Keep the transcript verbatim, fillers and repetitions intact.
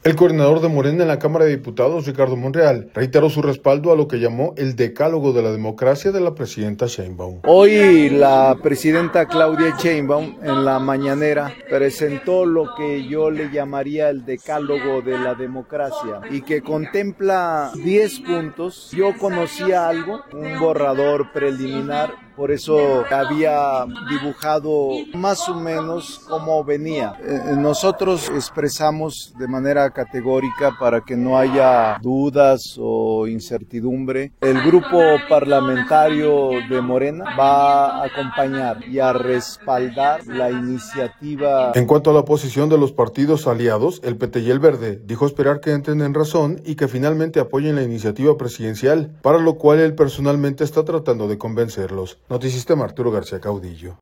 El coordinador de Morena en la Cámara de Diputados, Ricardo Monreal, reiteró su respaldo a lo que llamó el decálogo de la democracia de la presidenta Sheinbaum. Hoy la presidenta Claudia Sheinbaum en la mañanera presentó lo que yo le llamaría el decálogo de la democracia y que contempla diez puntos. Yo conocía algo, un borrador preliminar, por eso había dibujado más o menos cómo venía. Eh, nosotros expresamos de manera categórica para que no haya dudas o incertidumbre. El grupo parlamentario de Morena va a acompañar y a respaldar la iniciativa. En cuanto a la posición de los partidos aliados, el P T y el Verde dijo esperar que entren en razón y que finalmente apoyen la iniciativa presidencial, para lo cual él personalmente está tratando de convencerlos. Noticistema Arturo García Caudillo.